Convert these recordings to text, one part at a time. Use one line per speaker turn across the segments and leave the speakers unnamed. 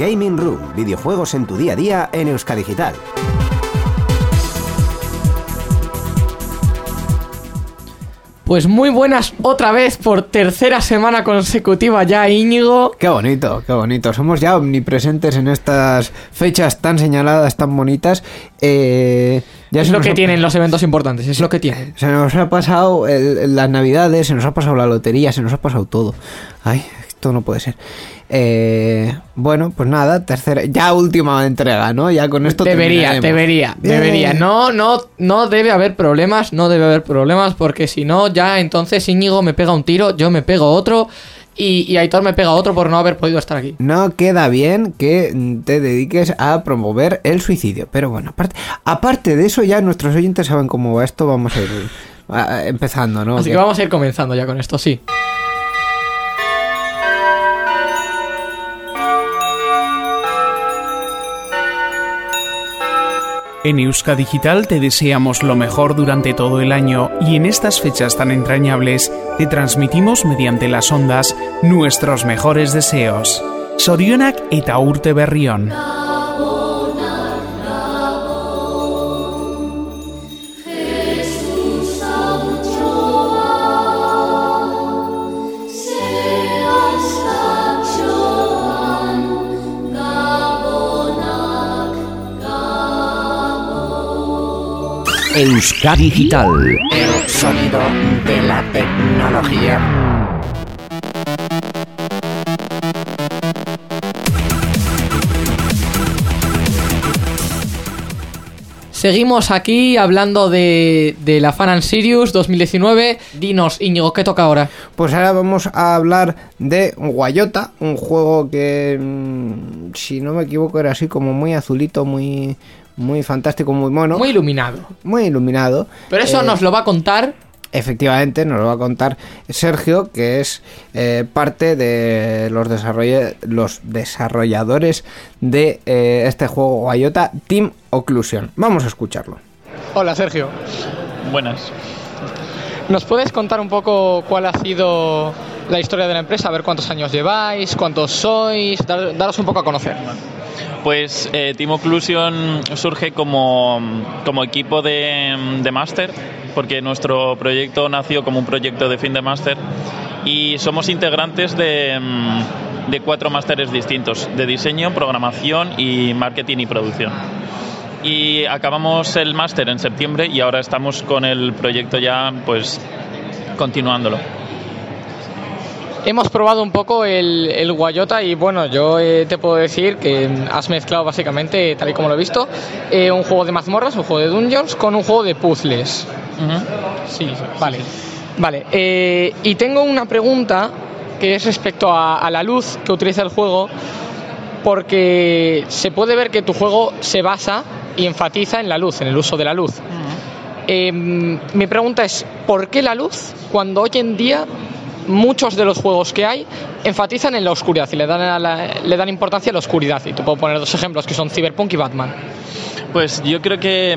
Gaming Room, videojuegos en tu día a día en Euskadigital.
Pues muy buenas otra vez por tercera semana consecutiva ya, Íñigo.
Qué bonito, qué bonito. Somos ya omnipresentes en estas fechas tan señaladas, tan bonitas.
Es lo que tienen los eventos importantes, es lo que tienen.
Se nos ha pasado las navidades, se nos ha pasado la lotería, se nos ha pasado todo. Ay, esto no puede ser. Bueno, pues nada, tercera, ya última entrega, ¿no? Ya con esto
debería. No debe haber problemas, porque si no, ya entonces Íñigo me pega un tiro, yo me pego otro y Aitor me pega otro por no haber podido estar aquí.
No queda bien que te dediques a promover el suicidio, pero bueno, aparte de eso, ya nuestros oyentes saben cómo va esto, vamos a ir empezando, ¿no?
Así que vamos a ir comenzando ya con esto, sí.
En Euskadigital te deseamos lo mejor durante todo el año y en estas fechas tan entrañables te transmitimos mediante las ondas nuestros mejores deseos. Zorionak eta urte berrion.
Euskadigital.
El sonido de la tecnología.
Seguimos aquí hablando de la Fan and Serious 2019. Dinos, Íñigo, ¿qué toca ahora?
Pues ahora vamos a hablar de Guayota, un juego que, si no me equivoco, era así como muy azulito, muy fantástico, muy mono.
Muy iluminado.
Muy iluminado.
Pero eso nos lo va a contar...
Efectivamente, nos lo va a contar Sergio, que es parte de los desarrolladores de este juego Guayota, Team Occlusion. Vamos a escucharlo.
Hola, Sergio.
Buenas.
¿Nos puedes contar un poco cuál ha sido la historia de la empresa? A ver cuántos años lleváis, cuántos sois, daros un poco a conocer.
Pues Team Occlusion surge como equipo de máster, porque nuestro proyecto nació como un proyecto de fin de máster y somos integrantes de 4 másteres distintos, de diseño, programación y marketing y producción. Y acabamos el máster en septiembre y ahora estamos con el proyecto ya pues continuándolo.
Hemos probado un poco el Guayota y bueno, yo te puedo decir que has mezclado básicamente, tal y como lo he visto, un juego de mazmorras, un juego de dungeons con un juego de puzzles.
Uh-huh.
Sí, vale. Y tengo una pregunta que es respecto a la luz que utiliza el juego, porque se puede ver que tu juego se basa y enfatiza en la luz, en el uso de la luz. Uh-huh. Mi pregunta es, ¿por qué la luz cuando hoy en día muchos de los juegos que hay enfatizan en la oscuridad y le dan importancia a la oscuridad? Y te puedo poner 2 ejemplos que son Cyberpunk y Batman.
Pues yo creo que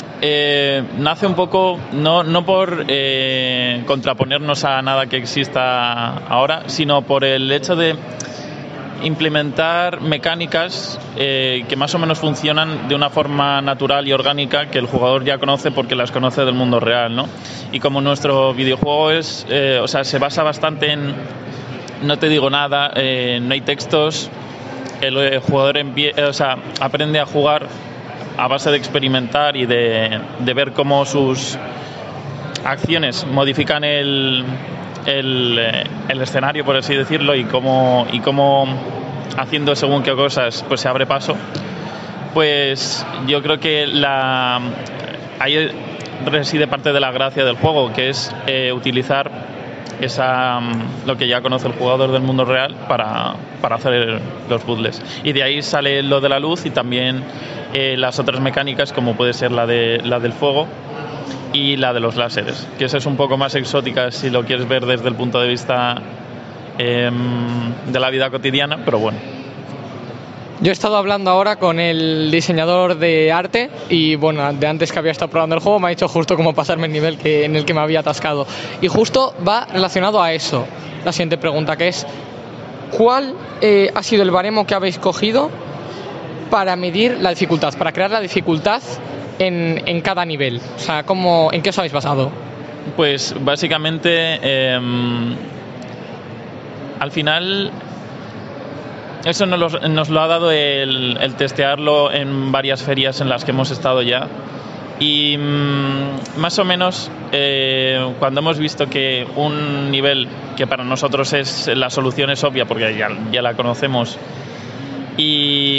nace un poco no por contraponernos a nada que exista ahora, sino por el hecho de implementar mecánicas que más o menos funcionan de una forma natural y orgánica, que el jugador ya conoce porque las conoce del mundo real, ¿no? Y como nuestro videojuego se basa bastante en no te digo nada, no hay textos, el jugador aprende a jugar a base de experimentar y de ver cómo sus acciones modifican el escenario, por así decirlo, y cómo haciendo según qué cosas pues se abre paso. Pues yo creo que ahí reside parte de la gracia del juego, que es utilizar lo que ya conoce el jugador del mundo real para hacer los puzzles. Y de ahí sale lo de la luz y también las otras mecánicas, como puede ser la del fuego y la de los láseres, que esa es un poco más exótica si lo quieres ver desde el punto de vista de la vida cotidiana, pero bueno.
Yo he estado hablando ahora con el diseñador de arte y bueno, de antes que había estado probando el juego me ha dicho justo cómo pasarme el nivel en el que me había atascado. Y justo va relacionado a eso. La siguiente pregunta, que es ¿cuál ha sido el baremo que habéis cogido para medir la dificultad, para crear la dificultad en cada nivel? O sea, ¿en qué os habéis basado?
Pues básicamente, al final, eso nos lo ha dado el testearlo en varias ferias en las que hemos estado ya. Y más o menos, cuando hemos visto que un nivel que para nosotros la solución es obvia, porque ya la conocemos, y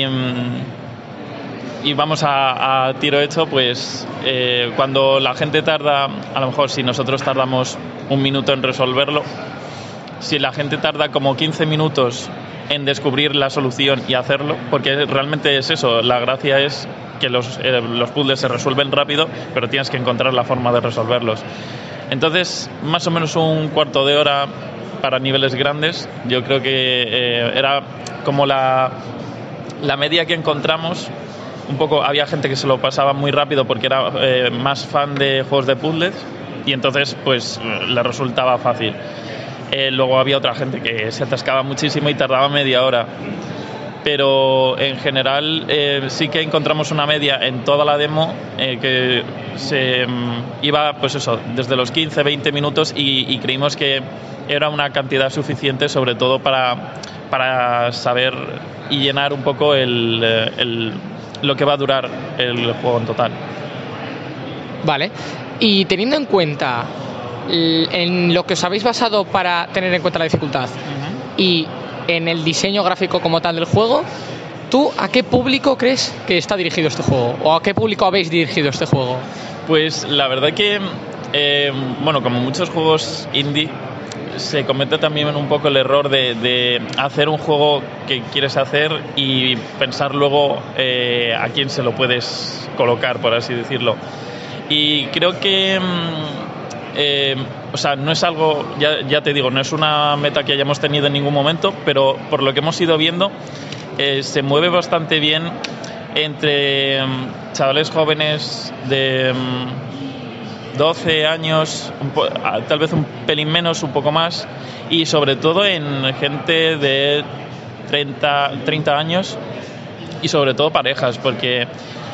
vamos a tiro hecho, pues cuando la gente tarda, a lo mejor si nosotros tardamos 1 minuto en resolverlo, si la gente tarda como 15 minutos en descubrir la solución y hacerlo, porque realmente es eso, la gracia es que los puzzles se resuelven rápido, pero tienes que encontrar la forma de resolverlos. Entonces, más o menos 1/4 de hora para niveles grandes, yo creo que era como la media que encontramos. Un poco, había gente que se lo pasaba muy rápido porque era más fan de juegos de puzzles y entonces pues le resultaba fácil. Luego había otra gente que se atascaba muchísimo y tardaba media hora. Pero en general sí que encontramos una media en toda la demo que se iba, pues eso, desde los 15-20 minutos y creímos que era una cantidad suficiente, sobre todo para saber y llenar un poco lo que va a durar el juego en total.
Vale. Y teniendo en cuenta en lo que os habéis basado para tener en cuenta la dificultad y en el diseño gráfico como tal del juego, ¿tú a qué público crees que está dirigido este juego? ¿O a qué público habéis dirigido este juego?
Pues la verdad que, bueno, como muchos juegos indie, se comete también un poco el error de hacer un juego que quieres hacer y pensar luego a quién se lo puedes colocar, por así decirlo. Y creo que o sea, no es algo, ya te digo, no es una meta que hayamos tenido en ningún momento, pero por lo que hemos ido viendo, se mueve bastante bien entre chavales jóvenes de 12 años, tal vez un pelín menos, un poco más, y sobre todo en gente de 30 años y sobre todo parejas, porque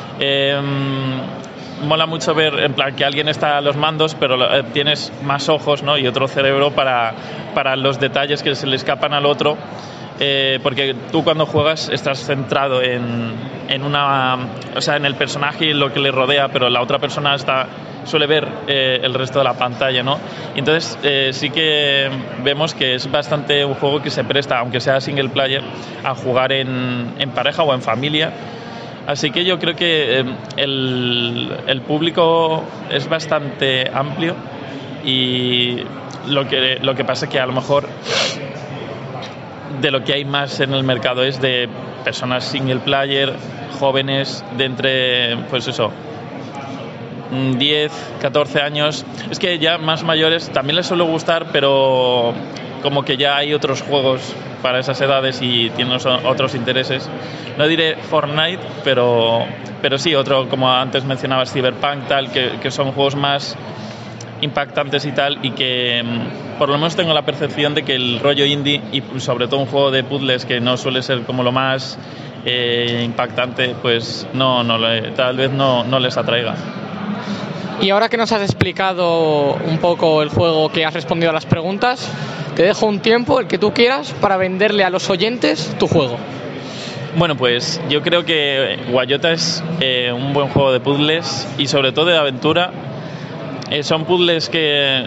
mola mucho ver en plan que alguien está a los mandos, pero tienes más ojos, ¿no? Y otro cerebro para los detalles que se le escapan al otro, porque tú cuando juegas estás centrado en el personaje y lo que le rodea, pero la otra persona suele ver el resto de la pantalla, ¿no? Y entonces sí que vemos que es bastante un juego que se presta, aunque sea single player, a jugar en pareja o en familia. Así que yo creo que el público es bastante amplio y lo que pasa es que a lo mejor de lo que hay más en el mercado es de personas single player, jóvenes de entre, pues eso, 10, 14 años. Es que ya más mayores también les suele gustar, pero como que ya hay otros juegos para esas edades y tienen otros intereses. No diré Fortnite, pero sí, otro, como antes mencionabas, Cyberpunk, tal, que son juegos más impactantes y tal, y que por lo menos tengo la percepción de que el rollo indie, y sobre todo un juego de puzzles que no suele ser como lo más impactante, pues tal vez no les atraiga.
Y ahora que nos has explicado un poco el juego, que has respondido a las preguntas, te dejo un tiempo, el que tú quieras, para venderle a los oyentes tu juego.
Bueno, pues yo creo que Guayota es un buen juego de puzzles y sobre todo de aventura. Son puzzles que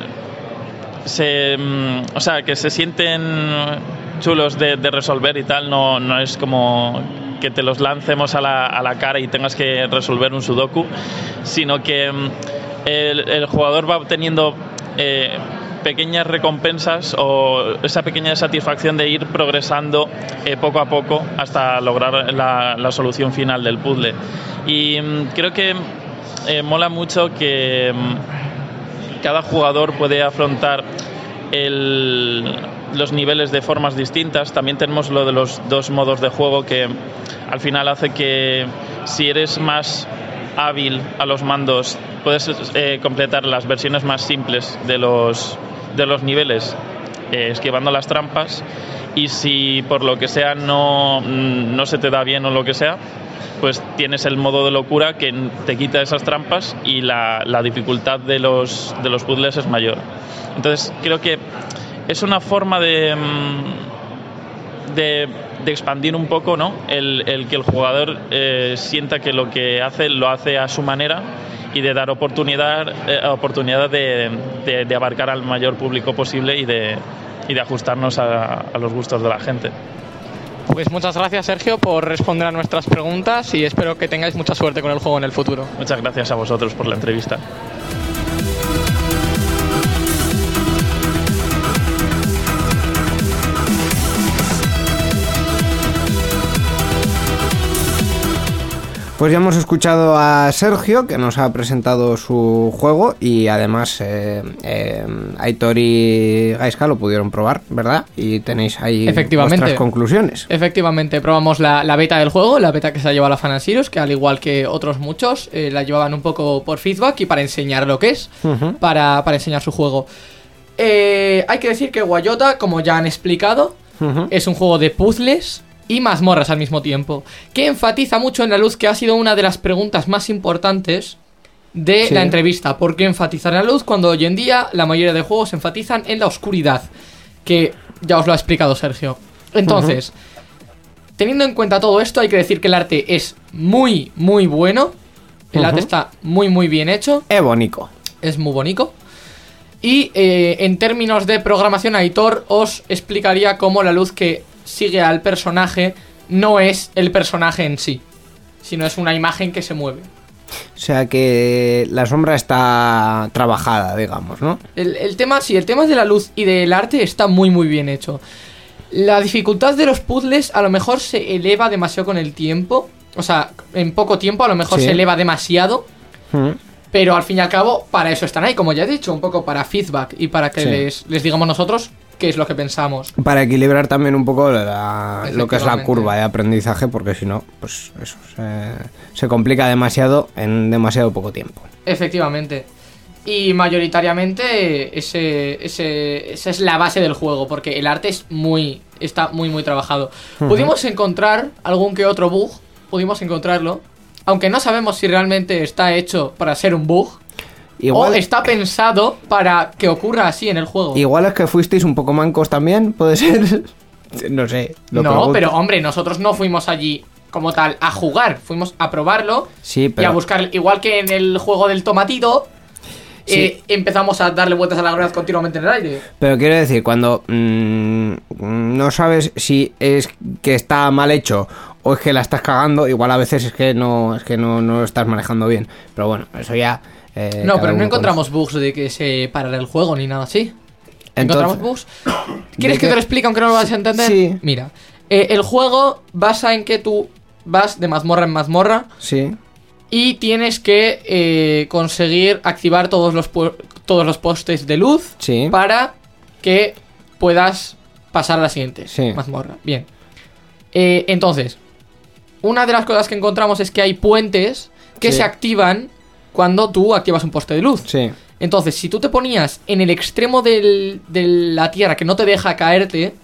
se sienten chulos de resolver y tal. No es como que te los lancemos a la cara y tengas que resolver un sudoku, sino que el jugador va obteniendo pequeñas recompensas o esa pequeña satisfacción de ir progresando poco a poco hasta lograr la solución final del puzzle. Y creo que mola mucho que cada jugador puede afrontar los niveles de formas distintas. También tenemos lo de los 2 modos de juego, que al final hace que si eres más hábil a los mandos puedes completar las versiones más simples de los niveles esquivando las trampas, y si por lo que sea no se te da bien o lo que sea, pues tienes el modo de locura que te quita esas trampas y la dificultad de los puzzles es mayor. Entonces creo que es una forma de expandir un poco, ¿no? el que el jugador sienta que lo que hace lo hace a su manera y de dar oportunidad de abarcar al mayor público posible y de ajustarnos a los gustos de la gente.
Pues muchas gracias, Sergio, por responder a nuestras preguntas y espero que tengáis mucha suerte con el juego en el futuro.
Muchas gracias a vosotros por la entrevista.
Pues ya hemos escuchado a Sergio, que nos ha presentado su juego, y además Aitor y Gaizka lo pudieron probar, ¿verdad? Y tenéis ahí vuestras conclusiones.
Efectivamente, probamos la beta del juego, la beta que se ha llevado a la Fan and Serious, que al igual que otros muchos, la llevaban un poco por feedback y para enseñar lo que es, para enseñar su juego. Hay que decir que Guayota, como ya han explicado, es un juego de puzzles y mazmorras al mismo tiempo, que enfatiza mucho en la luz, que ha sido una de las preguntas más importantes de la entrevista. ¿Por qué enfatizar en la luz cuando hoy en día la mayoría de juegos enfatizan en la oscuridad? Que ya os lo ha explicado Sergio. Entonces, teniendo en cuenta todo esto, hay que decir que el arte es muy, muy bueno. El arte está muy, muy bien hecho.
Es bonito.
Es muy bonito. Y en términos de programación, Aitor os explicaría cómo la luz que sigue al personaje no es el personaje en sí, sino es una imagen que se mueve.
O sea que la sombra está trabajada, digamos, ¿no?
El tema de la luz y del arte está muy muy bien hecho. La dificultad de los puzzles a lo mejor se eleva demasiado con el tiempo. O sea, en poco tiempo a lo mejor se eleva demasiado. Pero al fin y al cabo, para eso están ahí, como ya he dicho, un poco para feedback y para que les digamos nosotros qué es lo que pensamos.
Para equilibrar también un poco lo que es la curva de aprendizaje, porque si no, pues eso, se complica demasiado en demasiado poco tiempo.
Efectivamente. Y mayoritariamente esa es la base del juego, porque el arte está muy muy trabajado. Pudimos encontrar algún que otro bug, pudimos encontrarlo, aunque no sabemos si realmente está hecho para ser un bug. Igual, o está pensado para que ocurra así en el juego.
Igual es que fuisteis un poco mancos también, puede ser. No sé.
No, pero hombre, nosotros no fuimos allí como tal a jugar, fuimos a probarlo y a buscar, igual que en el juego del tomatito. Empezamos a darle vueltas a la rueda continuamente en el aire.
Pero quiero decir, cuando no sabes si es que está mal hecho o es que la estás cagando, igual a veces es que no lo estás manejando bien. Pero bueno, eso ya...
no, pero no encontramos bugs de que se parara el juego ni nada así. ¿Encontramos bugs? ¿Quieres que te lo explique aunque no lo vas a entender?
Sí.
Mira, el juego basa en que tú vas de mazmorra en mazmorra.
Sí.
Y tienes que conseguir activar todos los postes de luz para que puedas pasar a la siguiente mazmorra. Bien. Entonces, una de las cosas que encontramos es que hay puentes que se activan cuando tú activas un poste de luz.
Sí.
Entonces, si tú te ponías en el extremo de la tierra que no te deja caerte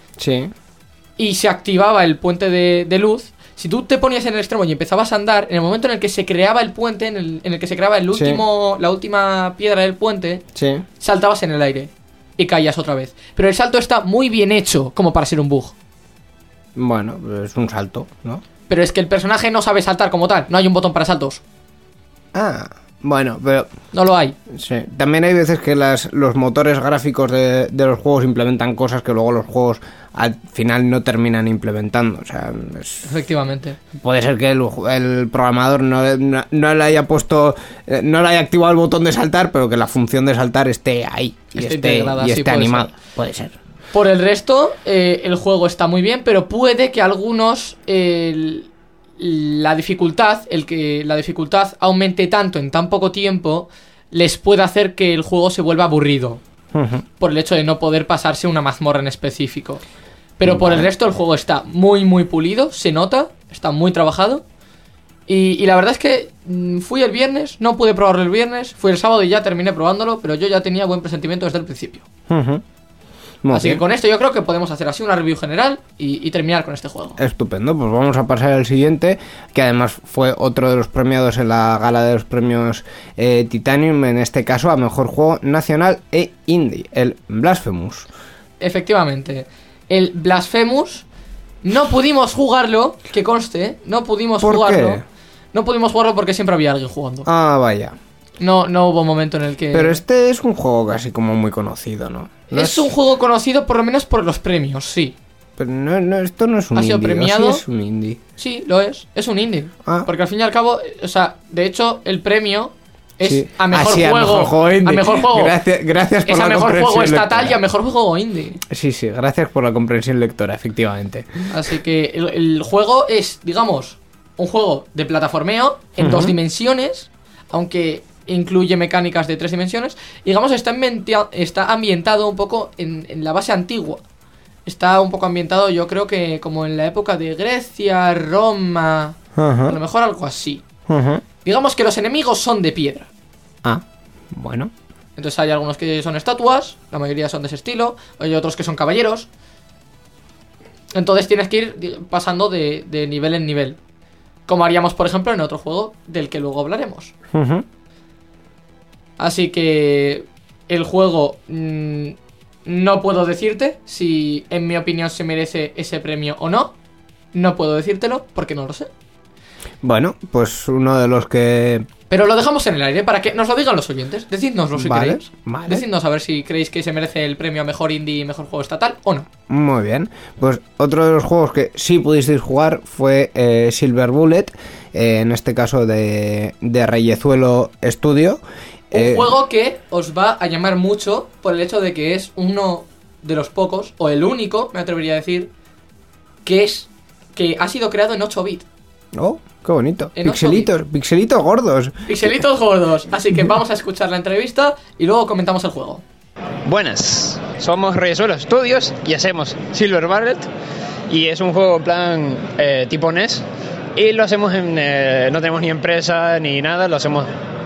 y se activaba el puente de luz, si tú te ponías en el extremo y empezabas a andar, en el momento en el que se creaba el puente, en el que se creaba la última piedra del puente, saltabas en el aire y caías otra vez. Pero el salto está muy bien hecho como para ser un bug.
Bueno, es un salto, ¿no?
Pero es que el personaje no sabe saltar como tal, no hay un botón para saltos.
Ah, bueno, pero...
No lo hay.
Sí. También hay veces que los motores gráficos de los juegos implementan cosas que luego los juegos al final no terminan implementando. O sea,
efectivamente.
Puede ser que el programador no le haya puesto... no le haya activado el botón de saltar, pero que la función de saltar esté ahí. Y esté animado. Puede ser.
Por el resto, el juego está muy bien, pero puede que algunos... la dificultad aumente tanto en tan poco tiempo, les puede hacer que el juego se vuelva aburrido. Por el hecho de no poder pasarse una mazmorra en específico. Pero por el resto el juego está muy muy pulido, se nota, está muy trabajado. Y la verdad es que fui el viernes, no pude probarlo el viernes, fui el sábado y ya terminé probándolo, pero yo ya tenía buen presentimiento desde el principio. Así que con esto yo creo que podemos hacer así una review general y terminar con este juego.
Estupendo, pues vamos a pasar al siguiente, que además fue otro de los premiados en la gala de los premios Titanium, en este caso a Mejor Juego Nacional e Indie, el Blasphemous.
Efectivamente, el Blasphemous no pudimos jugarlo, que conste, no pudimos jugarlo.
¿Por qué?
No pudimos jugarlo porque siempre había alguien jugando.
Ah, vaya.
No hubo momento en el que...
Pero este es un juego casi como muy conocido, ¿no?
Es un juego conocido por lo menos por los premios, sí.
Pero no, esto no es un
¿Ha
indie.
sido premiado?
Sí es un indie.
Sí, lo es. Es un indie.
Ah.
Porque al fin y al cabo, o sea, de hecho, el premio es
Sí.
a mejor
Sí,
juego.
a mejor juego indie.
A mejor juego.
Gracias por
es
la
a mejor juego
comprensión
estatal
lectora.
y a mejor juego indie.
Sí, gracias por la comprensión lectora, efectivamente.
Así que el juego es, digamos, un juego de plataformeo en 2 dimensiones, aunque incluye mecánicas de 3 dimensiones. Y digamos, está ambientado un poco en la base antigua. Está un poco ambientado, yo creo que como en la época de Grecia, Roma, a lo mejor algo así. Digamos que los enemigos son de piedra.
Ah, bueno.
Entonces hay algunos que son estatuas, la mayoría son de ese estilo, hay otros que son caballeros. Entonces tienes que ir pasando de nivel en nivel, como haríamos por ejemplo en otro juego del que luego hablaremos. Así que el juego no puedo decirte si en mi opinión se merece ese premio o no. No puedo decírtelo porque no lo sé.
Bueno, pues uno de los que...
Pero lo dejamos en el aire para que nos lo digan los oyentes. Decidnoslo si
Vale,
queréis.
vale.
Decidnos a ver si creéis que se merece el premio a mejor indie y mejor juego estatal o no.
Muy bien. Pues otro de los juegos que sí pudisteis jugar fue Silver Bullet, en este caso de Reyezuelo Studio.
Un juego que os va a llamar mucho por el hecho de que es uno de los pocos, o el único, me atrevería a decir, que ha sido creado en 8 bits.
Oh, qué bonito.
En 8
Pixelitos gordos.
Pixelitos gordos. Así que vamos a escuchar la entrevista y luego comentamos el juego.
Buenas, somos Reyezuelo Studios y hacemos Silver Bullet, y es un juego en plan tipo NES, y lo hacemos no tenemos ni empresa ni nada, lo hacemos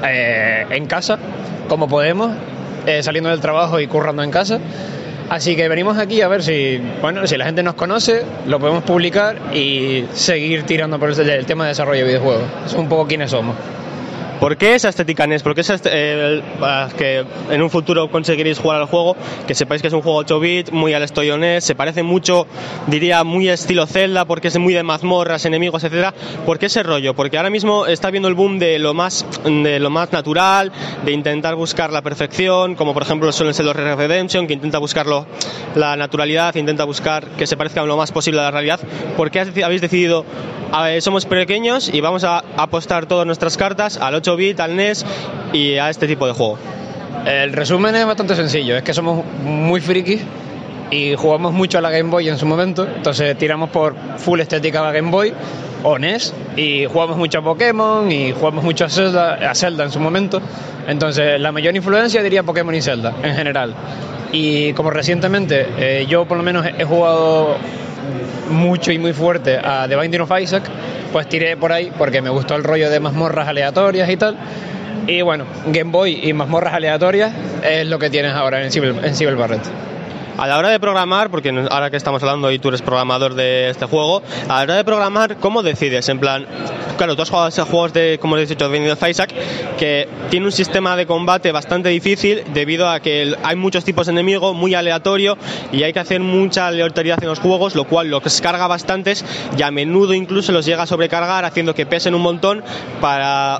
en casa, como podemos, saliendo del trabajo y currando en casa. Así que venimos aquí a ver si la gente nos conoce, lo podemos publicar y seguir tirando por el tema de desarrollo de videojuegos. Es un poco quiénes somos.
¿Por qué esa estética NES? ¿Por qué para que en un futuro conseguiréis jugar al juego? Que sepáis que es un juego 8 bits, muy al estilo NES, se parece mucho, diría, muy estilo Zelda, porque es muy de mazmorras, enemigos, etcétera. ¿Por qué ese rollo? Porque ahora mismo está viendo el boom de lo más natural, de intentar buscar la perfección, como por ejemplo suelen ser los Red Dead Redemption, que intenta buscarlo, la naturalidad, intenta buscar que se parezca lo más posible a la realidad. ¿Por qué habéis decidido, somos pequeños y vamos a apostar todas nuestras cartas al 8 bit, al NES y a este tipo de juego?
El resumen es bastante sencillo, es que somos muy frikis y jugamos mucho a la Game Boy en su momento, entonces tiramos por full estética a Game Boy o NES, y jugamos mucho a Pokémon y jugamos mucho a Zelda en su momento. Entonces la mayor influencia diría Pokémon y Zelda en general. Y como recientemente yo por lo menos he jugado mucho y muy fuerte a The Binding of Isaac, pues tiré por ahí porque me gustó el rollo de mazmorras aleatorias y tal. Y bueno, Game Boy y mazmorras aleatorias es lo que tienes ahora en Silver Bullet.
A la hora de programar, porque ahora que estamos hablando y tú eres programador de este juego, a la hora de programar, ¿cómo decides? En plan, claro, tú has jugado a juegos de, como he dicho, Binding of Isaac, que tiene un sistema de combate bastante difícil debido a que hay muchos tipos de enemigos, muy aleatorio, y hay que hacer mucha aleatoriedad en los juegos, lo cual los carga bastantes y a menudo incluso los llega a sobrecargar, haciendo que pesen un montón para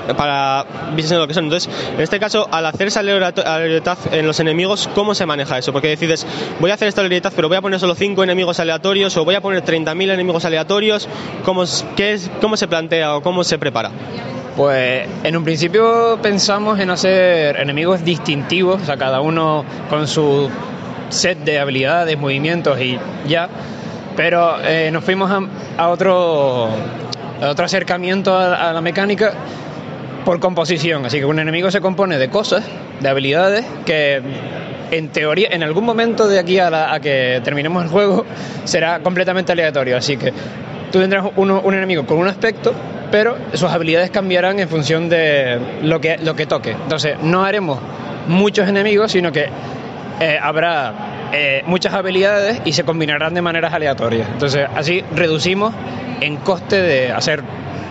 viesen lo que son. Entonces, en este caso, al hacer esa aleatoriedad en los enemigos, ¿cómo se maneja eso? Porque decides, voy a hacer esta aleatoriedad, pero voy a poner solo 5 enemigos aleatorios, o voy a poner 30.000 enemigos aleatorios. ¿Cómo se plantea o cómo se prepara?
Pues en un principio pensamos en hacer enemigos distintivos, o sea, cada uno con su set de habilidades, movimientos y ya, pero nos fuimos a otro acercamiento a la mecánica por composición. Así que un enemigo se compone de cosas, de habilidades que en teoría en algún momento de aquí a que terminemos el juego será completamente aleatorio. Así que tú tendrás un enemigo con un aspecto, pero sus habilidades cambiarán en función de lo que toque. Entonces no haremos muchos enemigos, sino que habrá muchas habilidades y se combinarán de maneras aleatorias. Entonces, así reducimos en coste de hacer,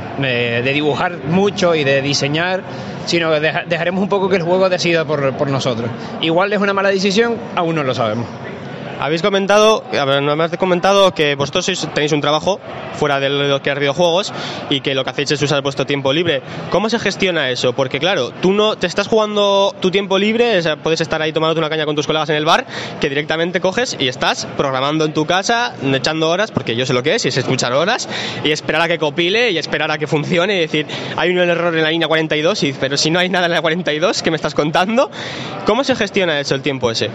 de dibujar mucho y de diseñar, sino que dejaremos un poco que el juego decida por nosotros. Igual es una mala decisión, aún no lo sabemos.
Habéis comentado, además de comentado que vosotros tenéis un trabajo fuera de lo que es videojuegos y que lo que hacéis es usar vuestro tiempo libre. ¿Cómo se gestiona eso? Porque claro, tú no te estás jugando tu tiempo libre, o sea, puedes estar ahí tomándote una caña con tus colegas en el bar, que directamente coges y estás programando en tu casa, echando horas, porque yo sé lo que es escuchar horas y esperar a que compile y esperar a que funcione y decir, hay un error en la línea 42, pero si no hay nada en la 42, ¿qué me estás contando? ¿Cómo se gestiona eso, el tiempo ese?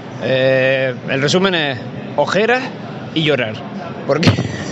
El resumen es ojeras y llorar. Porque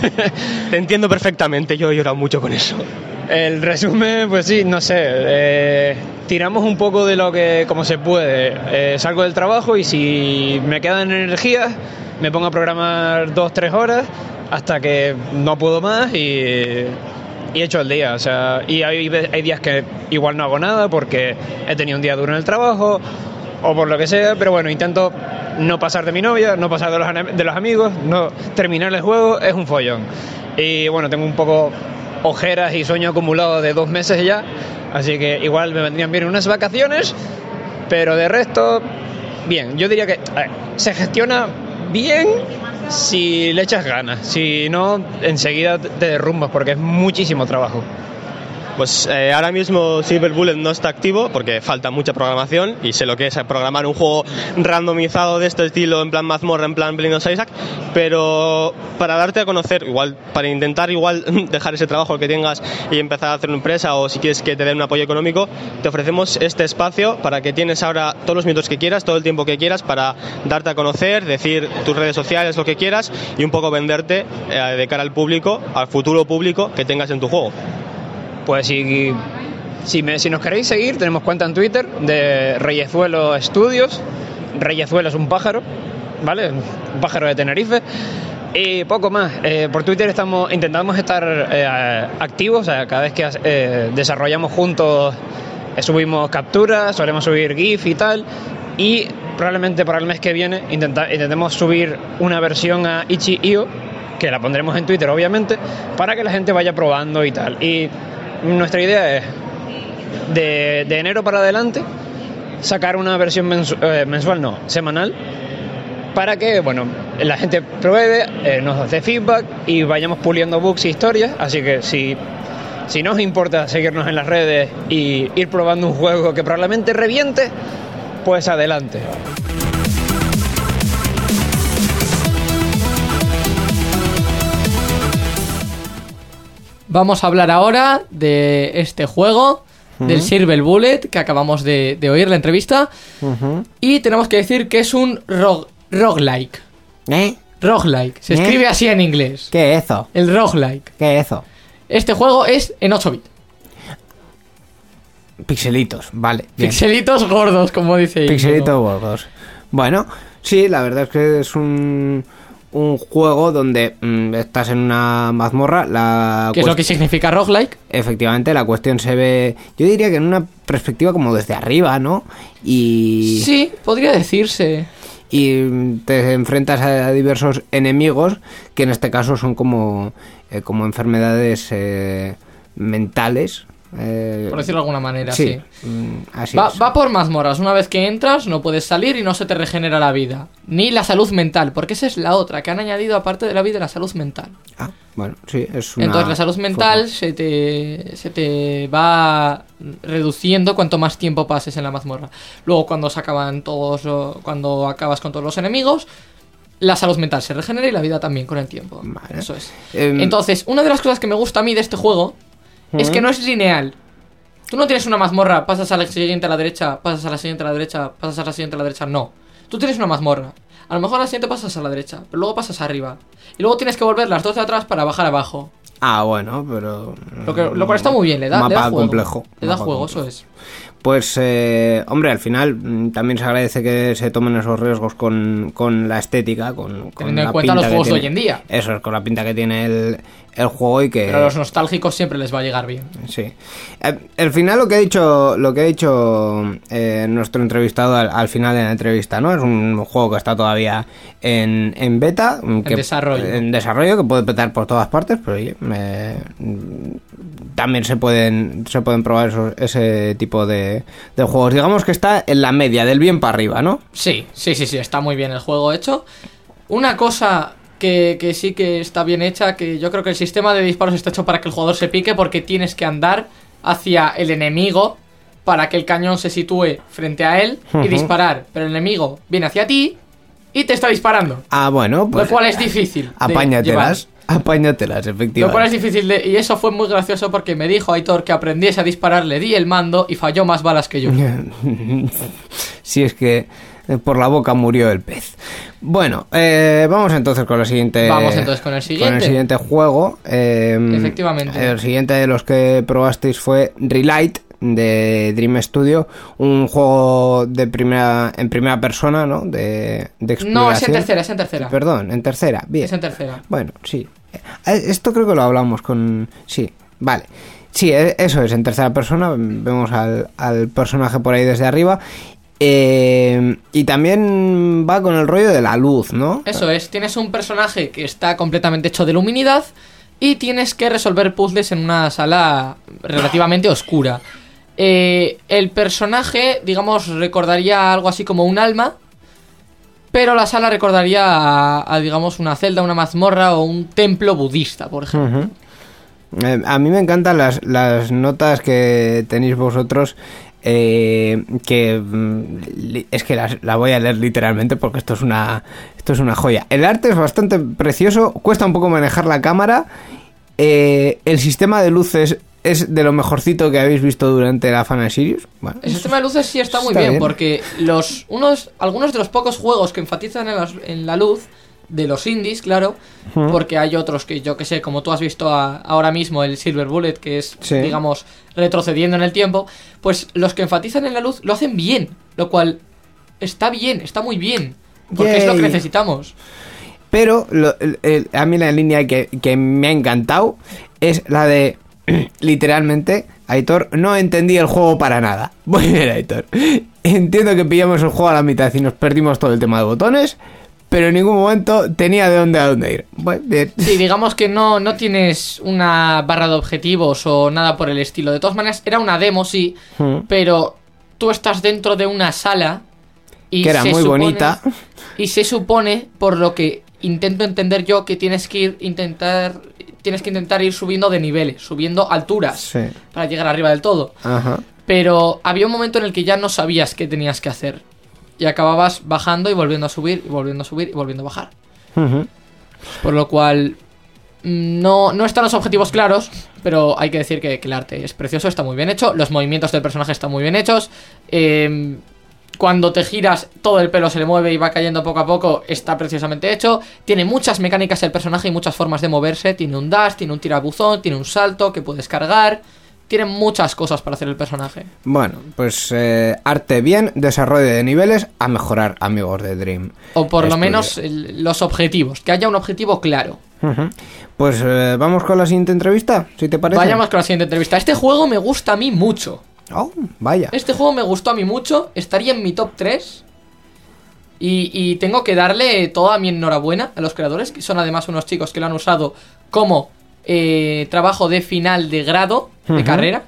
te entiendo perfectamente, yo he llorado mucho con eso.
El resumen, pues sí, no sé, tiramos un poco de lo que como se puede. Salgo del trabajo y si me quedan energías, me pongo a programar 2-3 horas hasta que no puedo más y echo el día. O sea, y hay días que igual no hago nada porque he tenido un día duro en el trabajo o por lo que sea, pero bueno, intento no pasar de mi novia, no pasar de los amigos, no terminar el juego, es un follón. Y bueno, tengo un poco ojeras y sueño acumulado de 2 meses ya, así que igual me vendrían bien unas vacaciones, pero de resto, bien. Yo diría que se gestiona bien si le echas ganas, si no, enseguida te derrumbas porque es muchísimo trabajo.
Pues ahora mismo Silver Bullet no está activo porque falta mucha programación y sé lo que es programar un juego randomizado de este estilo, en plan mazmorra, en plan Blind of Isaac, pero para darte a conocer, igual para intentar dejar ese trabajo que tengas y empezar a hacer una empresa, o si quieres que te den un apoyo económico, te ofrecemos este espacio para que tienes ahora todos los minutos que quieras, todo el tiempo que quieras para darte a conocer, decir tus redes sociales, lo que quieras y un poco venderte de cara al público, al futuro público que tengas en tu juego.
Pues si nos queréis seguir, tenemos cuenta en Twitter de Reyezuelo Studios. Reyezuelo es un pájaro, ¿vale? Un pájaro de Tenerife. Y poco más. Por Twitter intentamos estar activos, o sea, cada vez que desarrollamos juntos subimos capturas, solemos subir GIF y tal. Y probablemente para el mes que viene intentemos subir una versión a itch.io, que la pondremos en Twitter obviamente, para que la gente vaya probando y tal. Y nuestra idea es de enero para adelante sacar una versión semanal, para que la gente pruebe, nos dé feedback y vayamos puliendo bugs y historias. Así que si no os importa seguirnos en las redes y ir probando un juego que probablemente reviente, pues adelante.
Vamos a hablar ahora de este juego, del Silver Bullet, que acabamos de oír la entrevista. Y tenemos que decir que es un roguelike. Roguelike. Se escribe así en inglés.
¿Qué es eso?
El roguelike.
¿Qué es eso?
Este juego es en 8 bits.
Pixelitos, vale. Bien.
Pixelitos gordos, como dice.
Pixelitos gordos. Bueno, sí, la verdad es que es un juego donde estás en una mazmorra.
¿Qué es lo que significa roguelike?
Efectivamente, la cuestión se ve, yo diría que en una perspectiva como desde arriba, ¿no? Y
sí, podría decirse.
Y te enfrentas a diversos enemigos que en este caso son como enfermedades mentales.
Por decirlo de alguna manera,
sí. Así es.
Va por mazmorras. Una vez que entras no puedes salir y no se te regenera la vida. Ni la salud mental, porque esa es la otra, que han añadido aparte de la vida la salud mental.
Ah, bueno, sí, es una...
Entonces la salud mental se te va reduciendo cuanto más tiempo pases en la mazmorra. Luego cuando acabas con todos los enemigos, la salud mental se regenera y la vida también con el tiempo.
Vale.
Eso es. Entonces, una de las cosas que me gusta a mí de este juego es que no es lineal. Tú no tienes una mazmorra, pasas a la siguiente a la derecha, pasas a la siguiente a la derecha, pasas a la siguiente a la derecha. No. Tú tienes una mazmorra. A lo mejor a la siguiente pasas a la derecha, pero luego pasas arriba. Y luego tienes que volver las dos de atrás para bajar abajo.
Ah, bueno, pero...
Lo cual está muy bien, le da juego.
Complejo.
Le da juego, eso es.
Pues, hombre, al final también se agradece que se tomen esos riesgos con la estética, con
teniendo en
la
cuenta los
pinta que
juegos de
tiene.
hoy en día.
Eso es, con la pinta que tiene el juego y que...
Pero a los nostálgicos siempre les va a llegar bien.
Sí. Al final lo que ha dicho nuestro entrevistado al final de la entrevista, ¿no? Es un juego que está todavía en beta, en desarrollo, que puede petar por todas partes, pero oye, también se pueden probar ese tipo de juegos. Digamos que está en la media, del bien para arriba, ¿no?
Sí, está muy bien el juego hecho. Una cosa que sí que está bien hecha, que yo creo que el sistema de disparos está hecho para que el jugador se pique, porque tienes que andar hacia el enemigo para que el cañón se sitúe frente a él y disparar, pero el enemigo viene hacia ti y te está disparando.
Ah, bueno, pues...
Lo cual es difícil.
Apáñatelas, efectivamente.
Lo cual es difícil y eso fue muy gracioso porque me dijo Aitor que aprendiese a disparar, le di el mando y falló más balas que yo.
Si es que por la boca murió el pez. Bueno, vamos entonces con el siguiente.
Vamos entonces con el siguiente.
Con el siguiente juego.
Efectivamente.
El siguiente de los que probasteis fue Relight, de Dream Studio, un juego en primera persona, ¿no? De exploración.
No, es en tercera.
Perdón, en tercera, bien.
Es en tercera.
Bueno, sí. Esto creo que lo hablamos con... Sí, vale. Sí, eso es, en tercera persona. Vemos al personaje por ahí desde arriba. Y también va con el rollo de la luz, ¿no?
Eso es, tienes un personaje que está completamente hecho de luminidad y tienes que resolver puzzles en una sala relativamente oscura. El personaje, digamos, recordaría algo así como un alma, pero la sala recordaría a digamos, una celda, una mazmorra o un templo budista, por ejemplo.
A mí me encantan las notas que tenéis vosotros, que es que la voy a leer literalmente porque esto es una joya. El arte es bastante precioso, cuesta un poco manejar la cámara, el sistema de luces es de lo mejorcito que habéis visto durante la Fan and Sirius. Bueno,
el sistema de luces sí está muy bien, porque algunos de los pocos juegos que enfatizan en la luz, de los indies, claro, porque hay otros que yo que sé, como tú has visto ahora mismo, el Silver Bullet, que es, digamos, retrocediendo en el tiempo, pues los que enfatizan en la luz lo hacen bien, lo cual está bien, está muy bien, porque es lo que necesitamos.
Pero a mí la línea que me ha encantado es la de, literalmente, Aitor, no entendí el juego para nada. Muy bien, Aitor. Entiendo que pillamos el juego a la mitad y nos perdimos todo el tema de botones, pero en ningún momento tenía de dónde a dónde ir. Bueno, bien.
Sí, digamos que no tienes una barra de objetivos o nada por el estilo. De todas maneras, era una demo, sí, pero tú estás dentro de una sala y
que era muy bonita.
Y se supone, por lo que intento entender yo, que tienes que intentar ir subiendo de niveles, subiendo alturas para llegar arriba del todo.
Ajá.
Pero había un momento en el que ya no sabías qué tenías que hacer. Y acababas bajando y volviendo a subir, y volviendo a subir, y volviendo a bajar. Por lo cual, no están los objetivos claros, pero hay que decir que el arte es precioso, está muy bien hecho. Los movimientos del personaje están muy bien hechos. Cuando te giras, todo el pelo se le mueve y va cayendo poco a poco, está preciosamente hecho. Tiene muchas mecánicas el personaje y muchas formas de moverse. Tiene un dash, tiene un tirabuzón, tiene un salto que puedes cargar. Tiene muchas cosas para hacer el personaje.
Bueno, pues arte bien, desarrollo de niveles a mejorar, amigos de Dream.
O por lo menos los objetivos, que haya un objetivo claro.
Pues vamos con la siguiente entrevista, si te parece.
Vayamos con la siguiente entrevista. Este juego me gusta a mí mucho.
Oh, vaya.
Este juego me gustó a mí mucho, estaría en mi top 3. Y tengo que darle toda mi enhorabuena a los creadores, que son además unos chicos que lo han usado como trabajo de final de grado de carrera.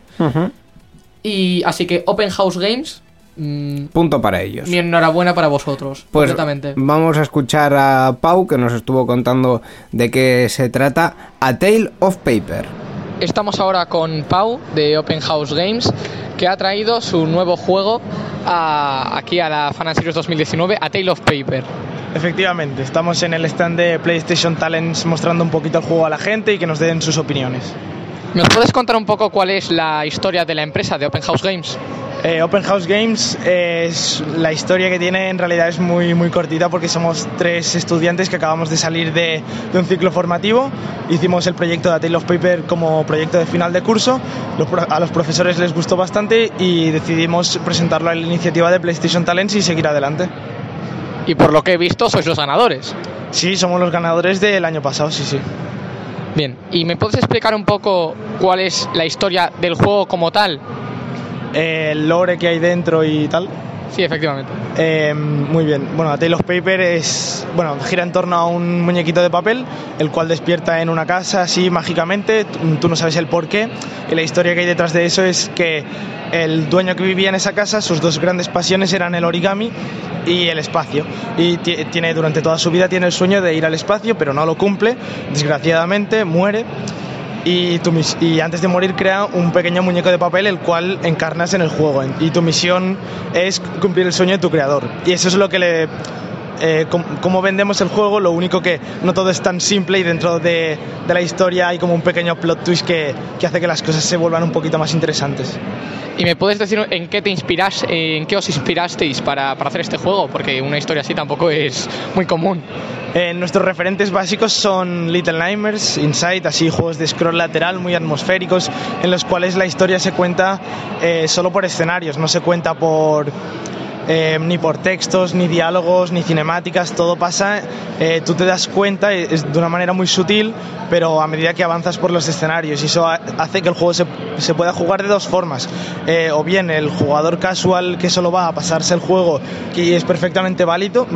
Y así que Open House Games,
punto para ellos.
Mi enhorabuena para vosotros.
Pues
completamente.
Vamos a escuchar a Pau, que nos estuvo contando de qué se trata, A Tale of Paper.
Estamos ahora con Pau de Open House Games, que ha traído su nuevo juego aquí a la Fan and Sirius 2019, A Tale of Paper.
Efectivamente, estamos en el stand de PlayStation Talents mostrando un poquito el juego a la gente y que nos den sus opiniones.
¿Nos puedes contar un poco cuál es la historia de la empresa de Open House Games?
Open House Games, la historia que tiene en realidad es muy, muy cortita porque somos 3 estudiantes que acabamos de salir de un ciclo formativo. Hicimos el proyecto de A Tale of Paper como proyecto de final de curso. A los profesores les gustó bastante y decidimos presentarlo a la iniciativa de PlayStation Talents y seguir adelante.
Y por lo que he visto, sois los ganadores.
Sí, somos los ganadores del año pasado, sí.
Bien, ¿y me puedes explicar un poco cuál es la historia del juego como tal?
El lore que hay dentro y tal.
Sí, efectivamente.
Muy bien. Bueno, A Tale of Paper gira en torno a un muñequito de papel, el cual despierta en una casa así mágicamente. Tú no sabes el por qué. Y la historia que hay detrás de eso es que el dueño que vivía en esa casa, sus 2 grandes pasiones eran el origami y el espacio. Y durante toda su vida tiene el sueño de ir al espacio, pero no lo cumple. Desgraciadamente muere. Y antes de morir crea un pequeño muñeco de papel el cual encarnas en el juego, y tu misión es cumplir el sueño de tu creador, y eso es lo que como vendemos el juego. Lo único que no todo es tan simple y dentro de la historia hay como un pequeño plot twist que hace que las cosas se vuelvan un poquito más interesantes.
¿Y me puedes decir en qué os inspirasteis para hacer este juego? Porque una historia así tampoco es muy común.
Nuestros referentes básicos son Little Nightmares, Inside, así juegos de scroll lateral muy atmosféricos, en los cuales la historia se cuenta solo por escenarios, no se cuenta ni por textos, ni diálogos, ni cinemáticas. Todo pasa, tú te das cuenta de una manera muy sutil, pero a medida que avanzas por los escenarios, y eso hace que el juego se pueda jugar de 2 formas, o bien el jugador casual que solo va a pasarse el juego, que es perfectamente válido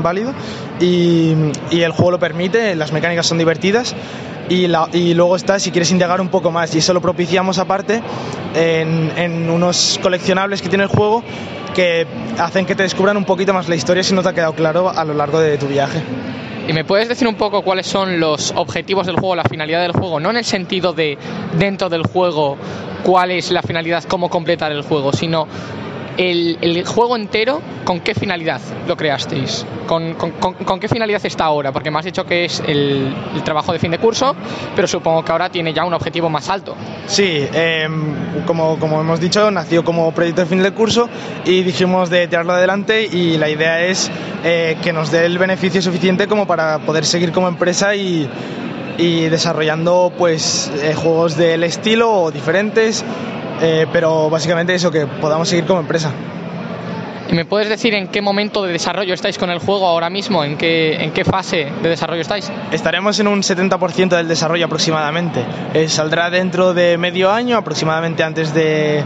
y el juego lo permite, las mecánicas son divertidas. Y luego está si quieres indagar un poco más, y eso lo propiciamos aparte en unos coleccionables que tiene el juego que hacen que te descubran un poquito más la historia si no te ha quedado claro a lo largo de tu viaje.
¿Y me puedes decir un poco cuáles son los objetivos del juego, la finalidad del juego? No en el sentido de dentro del juego cuál es la finalidad, cómo completar el juego, sino el juego entero, ¿con qué finalidad lo creasteis? ¿Con qué finalidad está ahora? Porque me has dicho que es el trabajo de fin de curso, pero supongo que ahora tiene ya un objetivo más alto.
Sí, como hemos dicho, nació como proyecto de fin de curso y dijimos de tirarlo adelante, y la idea es que nos dé el beneficio suficiente como para poder seguir como empresa y desarrollando juegos del estilo o diferentes. Pero básicamente eso, que podamos seguir como empresa.
¿Y me puedes decir en qué momento de desarrollo estáis con el juego ahora mismo? ¿En qué fase de desarrollo estáis?
Estaremos en un 70% del desarrollo aproximadamente. Saldrá dentro de medio año, aproximadamente antes de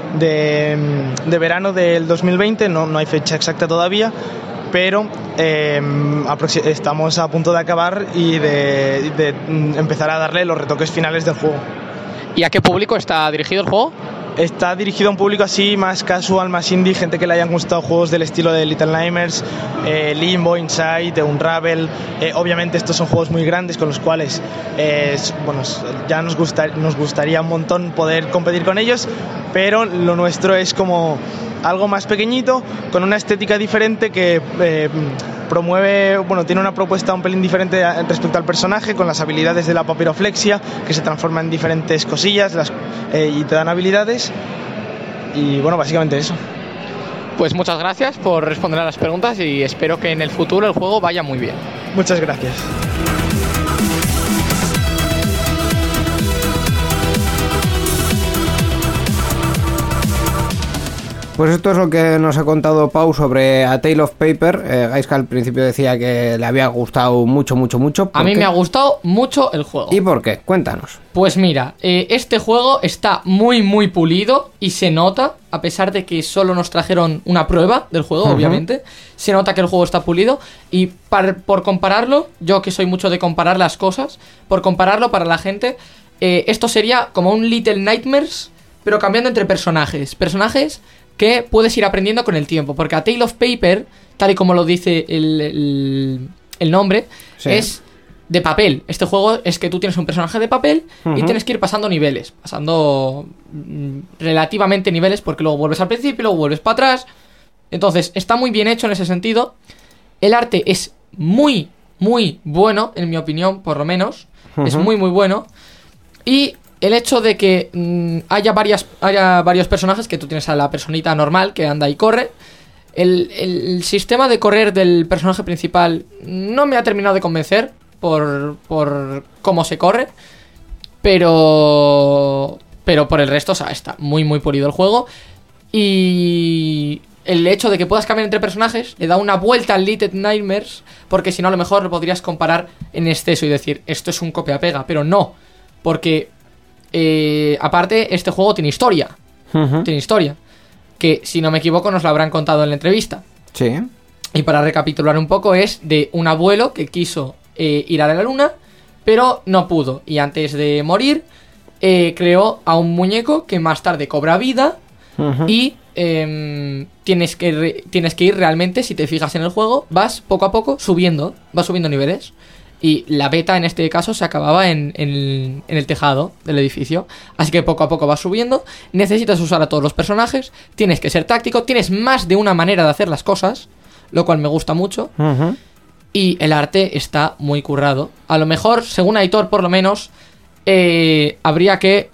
verano del 2020, no hay fecha exacta todavía, pero estamos a punto de acabar y de empezar a darle los retoques finales del juego.
¿Y a qué público está dirigido el juego?
Está dirigido a un público así más casual, más indie, gente que le hayan gustado juegos del estilo de Little Nightmares, Limbo, Inside, Unravel. Obviamente estos son juegos muy grandes con los cuales ya nos gustaría un montón poder competir con ellos, pero lo nuestro es como algo más pequeñito, con una estética diferente que tiene una propuesta un pelín diferente respecto al personaje, con las habilidades de la papiroflexia, que se transforman en diferentes cosillas y te dan habilidades. Y básicamente eso.
Pues muchas gracias por responder a las preguntas y espero que en el futuro el juego vaya muy bien.
Muchas gracias.
Pues esto es lo que nos ha contado Pau sobre A Tale of Paper. Gaiska al principio decía que le había gustado mucho.
A mí me ha gustado mucho el juego.
¿Y por qué? Cuéntanos.
Pues mira, este juego está muy muy pulido y se nota, a pesar de que solo nos trajeron una prueba del juego, obviamente, se nota que el juego está pulido. Y por compararlo, yo que soy mucho de comparar las cosas, por compararlo para la gente, esto sería como un Little Nightmares, pero cambiando entre personajes que puedes ir aprendiendo con el tiempo, porque A Tale of Paper, tal y como lo dice el nombre, sí, es de papel. Este juego es que tú tienes un personaje de papel y tienes que ir pasando niveles, relativamente niveles, porque luego vuelves al principio y luego vuelves para atrás. Entonces está muy bien hecho en ese sentido. El arte es muy, muy bueno, en mi opinión, por lo menos. Es muy, muy bueno. Y el hecho de que haya varios personajes, que tú tienes a la personita normal que anda y corre. El sistema de correr del personaje principal no me ha terminado de convencer por cómo se corre, pero por el resto, o sea, está muy muy pulido el juego. Y el hecho de que puedas cambiar entre personajes le da una vuelta al Little Nightmares, porque si no a lo mejor lo podrías comparar en exceso y decir, esto es un copia-pega, pero no, porque aparte este juego tiene historia. Tiene historia, que si no me equivoco nos lo habrán contado en la entrevista.
Sí.
Y para recapitular un poco, es de un abuelo que quiso ir a la luna, pero no pudo, y antes de morir creó a un muñeco que más tarde cobra vida. Y tienes que ir realmente, si te fijas en el juego, vas poco a poco subiendo niveles. Y la beta en este caso se acababa en el tejado del edificio. Así que poco a poco vas subiendo. Necesitas usar a todos los personajes. Tienes que ser táctico. Tienes más de una manera de hacer las cosas, lo cual me gusta mucho. Y el arte está muy currado. A lo mejor, según Aitor por lo menos, habría que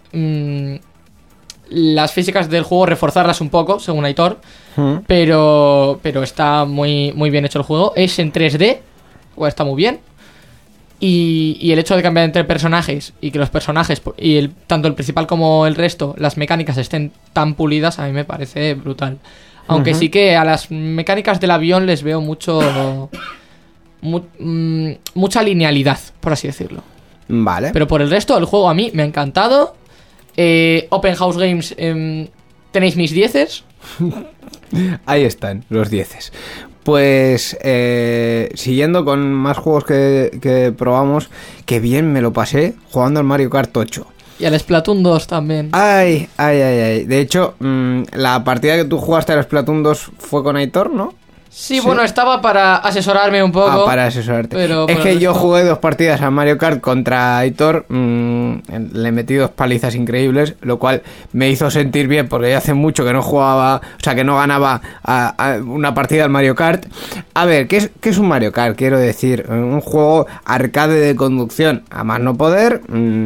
las físicas del juego reforzarlas un poco, según Aitor. Pero está muy, muy bien hecho el juego. Es en 3D, o está muy bien. Y el hecho de cambiar entre personajes y que los personajes, y tanto el principal como el resto, las mecánicas estén tan pulidas, a mí me parece brutal. Aunque sí que a las mecánicas del avión les veo mucha linealidad, por así decirlo.
Vale.
Pero por el resto, el juego a mí me ha encantado. Open House Games, tenéis mis 10s.
Ahí están, los 10s. Pues siguiendo con más juegos que probamos, que bien me lo pasé jugando al Mario Kart 8.
Y al Splatoon 2 también.
Ay. De hecho, la partida que tú jugaste al Splatoon 2 fue con Aitor, ¿no?
Sí, bueno, estaba para asesorarme un poco.
Para asesorarte.
Pero
es que yo jugué 2 partidas a Mario Kart contra Aitor. Le metí 2 palizas increíbles, lo cual me hizo sentir bien, porque ya hace mucho que no jugaba, o sea, que no ganaba a una partida al Mario Kart. A ver, ¿qué es un Mario Kart? Quiero decir, un juego arcade de conducción, a más no poder.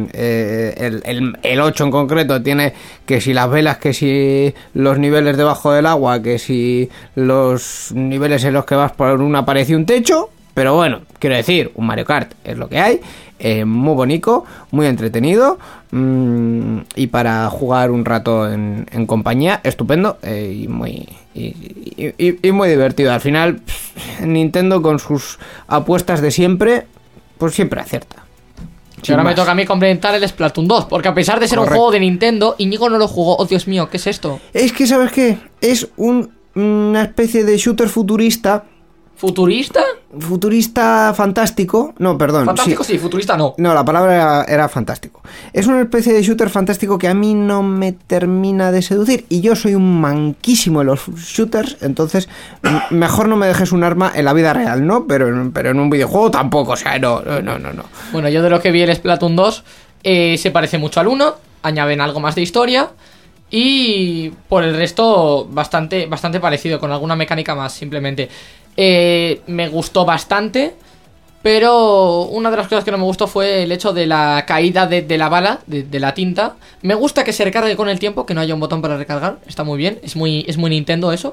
El 8 en concreto tiene que si las velas, que si los niveles debajo del agua, que si los niveles en los que vas por una pared y un techo. Pero bueno, quiero decir, un Mario Kart es lo que hay. Muy bonito, muy entretenido, y para jugar un rato en compañía, estupendo, y muy divertido. Al final, Nintendo con sus apuestas de siempre, pues siempre acierta.
Y ahora me toca a mí complementar el Splatoon 2, porque a pesar de ser un juego de Nintendo, Íñigo no lo jugó. Oh, Dios mío, ¿qué es esto?
Es que, ¿sabes qué? Es una especie de shooter futurista.
¿Futurista?
Futurista fantástico. No, perdón.
Fantástico sí, futurista no.
No, la palabra era fantástico. Es una especie de shooter fantástico que a mí no me termina de seducir. Y yo soy un manquísimo de los shooters. Entonces, mejor no me dejes un arma en la vida real, ¿no? Pero en un videojuego tampoco. O sea, no.
Bueno, yo de lo que vi el Splatoon 2, se parece mucho al 1. Añaden algo más de historia. Y por el resto, bastante parecido, con alguna mecánica más, simplemente. Me gustó bastante, pero una de las cosas que no me gustó fue el hecho de la caída de la bala, de la tinta. Me gusta que se recargue con el tiempo, que no haya un botón para recargar, está muy bien, es muy Nintendo eso.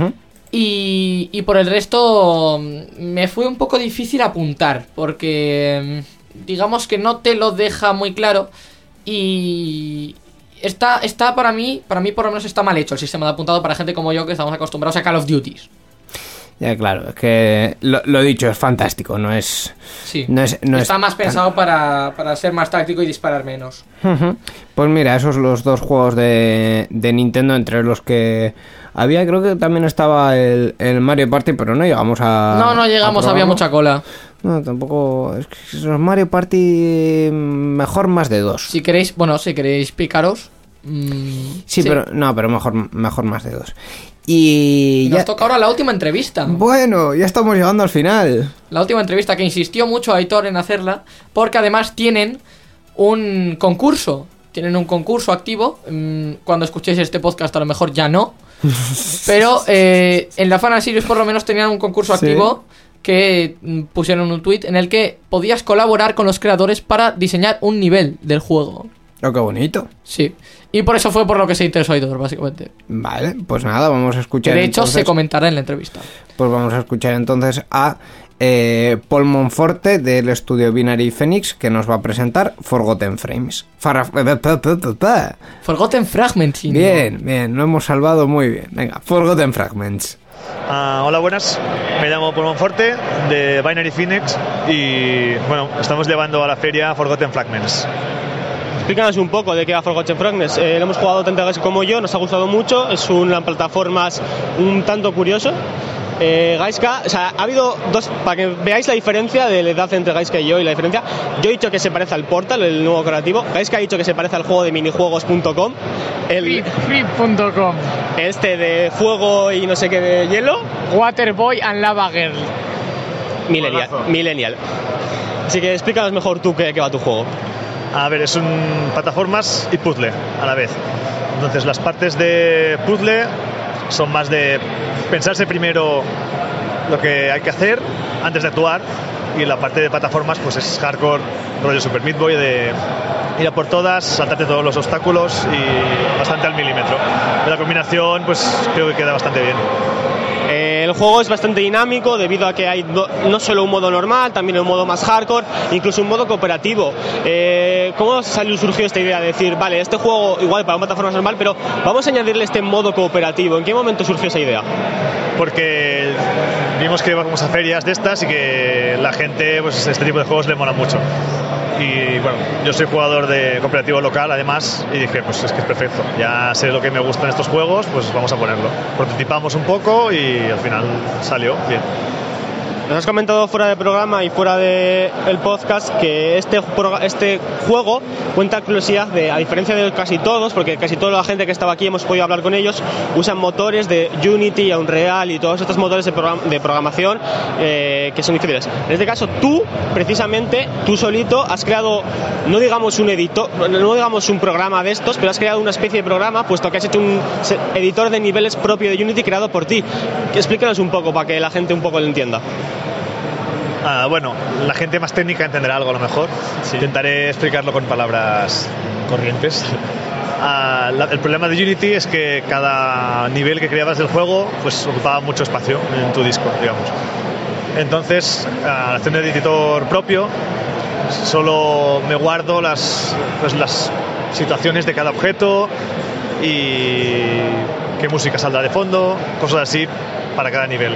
Y por el resto me fue un poco difícil apuntar, porque digamos que no te lo deja muy claro. Y está para mí por lo menos está mal hecho el sistema de apuntado para gente como yo, que estamos acostumbrados a Call of Duties.
Ya, claro, es que lo dicho, es fantástico, no es...
Sí,
no
está más pensado para ser más táctico y disparar menos.
Pues mira, esos los 2 juegos de Nintendo, entre los que había, creo que también estaba el Mario Party, pero no llegamos a...
No llegamos, había mucha cola.
No, tampoco... Es que los Mario Party, mejor más de 2.
Si queréis picaros...
Sí, pero mejor más de 2. Y
nos toca ahora la última entrevista.
Bueno, ya estamos llegando al final.
La última entrevista, que insistió mucho Aitor en hacerla, porque además tienen un concurso. Tienen un concurso activo. Cuando escuchéis este podcast a lo mejor ya no. Pero en la Fan Series por lo menos tenían un concurso activo, que pusieron un tweet en el que podías colaborar con los creadores para diseñar un nivel del juego.
Oh, qué bonito.
Sí. Y por eso fue por lo que se interesó Aitor, básicamente.
Vale, pues nada, vamos a escuchar.
De hecho,
entonces,
se comentará en la entrevista.
Pues vamos a escuchar entonces a Paul Monforte del estudio Binary Phoenix, que nos va a presentar Forgotten Frames.
Forgotten Fragments.
Bien, lo hemos salvado muy bien. Venga, Forgotten Fragments.
Hola, buenas. Me llamo Paul Monforte de Binary Phoenix y bueno, estamos llevando a la feria Forgotten Fragments.
Explícanos un poco de qué va Forgotten Fragments. Lo hemos jugado tanto Gaiska como yo, nos ha gustado mucho, es una plataforma un tanto curioso. Gaiska, o sea, ha habido dos, para que veáis la diferencia de la edad entre Gaiska y yo y la diferencia. Yo he dicho que se parece al Portal, el nuevo cooperativo. Gaiska ha dicho que se parece al juego de minijuegos.com.
Flip.com.
Este de fuego y no sé qué de hielo.
Waterboy and Lava Girl.
Millennial. Así que explícanos mejor tú qué va tu juego.
A ver, es un plataformas y puzzle a la vez. Entonces las partes de puzzle son más de pensarse primero lo que hay que hacer antes de actuar, y la parte de plataformas pues es hardcore, rollo Super Meat Boy, de ir a por todas, saltarte todos los obstáculos y bastante al milímetro. La combinación pues creo que queda bastante bien.
El juego es bastante dinámico debido a que hay no solo un modo normal, también un modo más hardcore, incluso un modo cooperativo. ¿Cómo surgió esta idea de decir, vale, este juego igual para una plataforma normal, pero vamos a añadirle este modo cooperativo? ¿En qué momento surgió esa idea?
Porque vimos que íbamos a ferias de estas y que la gente, pues este tipo de juegos le mola mucho. Y bueno, yo soy jugador de cooperativo local además, y dije, pues es que es perfecto, ya sé lo que me gustan estos juegos, pues vamos a ponerlo. Prototipamos un poco y al final salió bien.
Nos has comentado fuera de programa y fuera del podcast que este juego cuenta exclusividad de, a diferencia de casi todos, porque casi toda la gente que estaba aquí hemos podido hablar con ellos, usan motores de Unity, Unreal y todos estos motores de programación que son difíciles. En este caso tú, precisamente, tú solito has creado, no digamos un editor, no digamos un programa de estos, pero has creado una especie de programa, puesto que has hecho un editor de niveles propio de Unity creado por ti. Explícanos un poco para que la gente un poco lo entienda.
Bueno, la gente más técnica entenderá algo a lo mejor. Sí. Intentaré explicarlo con palabras corrientes. El problema de Unity es que cada nivel que creabas del juego pues ocupaba mucho espacio en tu disco, digamos. Entonces, al hacer un editor propio, solo me guardo las situaciones de cada objeto y qué música saldrá de fondo, cosas así para cada nivel.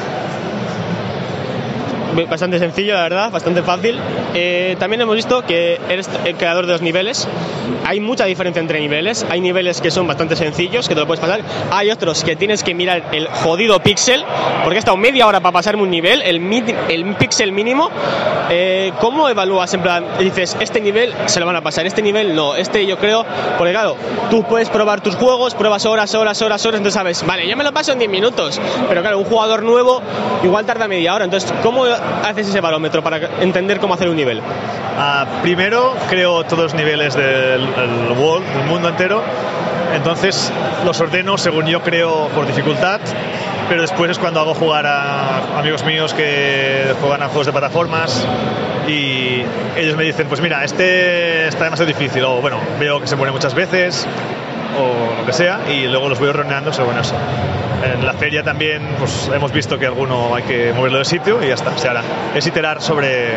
Bastante sencillo, la verdad, bastante fácil. También hemos visto que eres el creador de los niveles. Hay mucha diferencia entre niveles. Hay niveles que son bastante sencillos, que te lo puedes pasar. Hay otros que tienes que mirar el jodido píxel, porque he estado media hora para pasarme un nivel, el píxel mínimo. ¿Cómo evalúas? En plan, dices, este nivel se lo van a pasar, este nivel no, este yo creo, porque claro, tú puedes probar tus juegos, pruebas horas, entonces sabes, vale, yo me lo paso en 10 minutos, pero claro, un jugador nuevo igual tarda media hora. Entonces, ¿cómo haces ese barómetro para entender cómo hacer un nivel?
Primero creo todos los niveles del world, del mundo entero. Entonces los ordeno según yo creo por dificultad, pero después es cuando hago jugar a amigos míos que juegan a juegos de plataformas y ellos me dicen, pues mira, este está demasiado difícil, o bueno, veo que se pone muchas veces o lo que sea, y luego los voy ordenando según eso. En la feria también pues hemos visto que alguno hay que moverlo de sitio y ya está, se hará. Es iterar sobre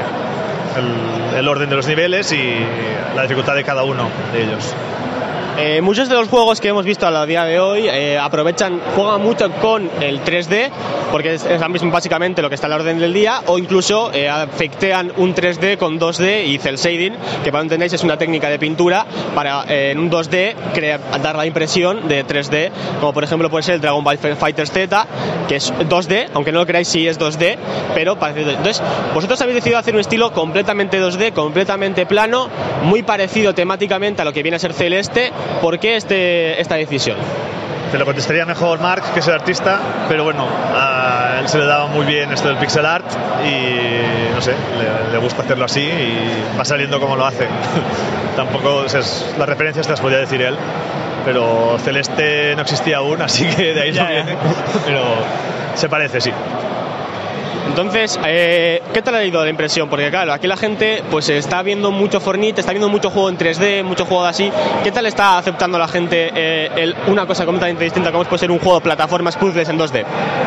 el orden de los niveles y la dificultad de cada uno de ellos.
Muchos de los juegos que hemos visto a la día de hoy juegan mucho con el 3D, porque es mismo básicamente lo que está en la orden del día, o incluso afectean un 3D con 2D y cel shading, que para entendáis es una técnica de pintura para en un 2D dar la impresión de 3D, como por ejemplo puede ser el Dragon Ball FighterZ, que es 2D, aunque no lo creáis si es 2D, pero parecido. Entonces, vosotros habéis decidido hacer un estilo completamente 2D, completamente plano, muy parecido temáticamente a lo que viene a ser Celeste. ¿Por qué esta decisión?
Te lo contestaría mejor Mark, que es el artista, pero bueno, a él se le daba muy bien esto del pixel art y no sé, le gusta hacerlo así y va saliendo como lo hace. Tampoco, las referencias te las podía decir él, pero Celeste no existía aún, así que de ahí no viene, pero se parece, sí.
Entonces, ¿qué tal ha ido la impresión? Porque claro, aquí la gente pues está viendo mucho Fortnite, está viendo mucho juego en 3D, mucho juego así. ¿Qué tal está aceptando la gente una cosa completamente distinta como puede ser un juego de plataformas puzzles en 2D?